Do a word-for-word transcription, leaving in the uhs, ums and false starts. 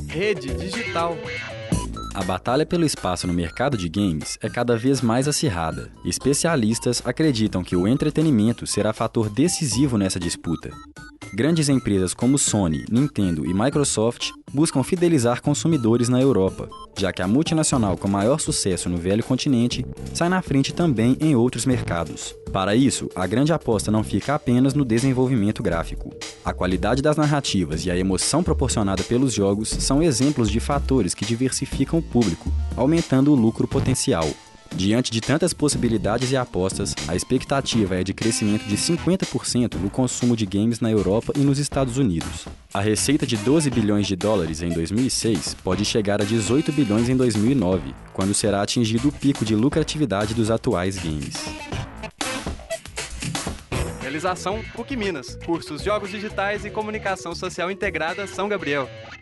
Rede digital. A batalha pelo espaço no mercado de games é cada vez mais acirrada. Especialistas acreditam que o entretenimento será fator decisivo nessa disputa. Grandes empresas como Sony, Nintendo e Microsoft buscam fidelizar consumidores na Europa, já que a multinacional com maior sucesso no velho continente sai na frente também em outros mercados. Para isso, a grande aposta não fica apenas no desenvolvimento gráfico. A qualidade das narrativas e a emoção proporcionada pelos jogos são exemplos de fatores que diversificam o público, aumentando o lucro potencial. Diante de tantas possibilidades e apostas, a expectativa é de crescimento de cinquenta por cento no consumo de games na Europa e nos Estados Unidos. A receita de doze bilhões de dólares em dois mil e seis pode chegar a dezoito bilhões em dois mil e nove, quando será atingido o pico de lucratividade dos atuais games. Realização PUC Minas. Cursos Jogos Digitais e Comunicação Social Integrada São Gabriel.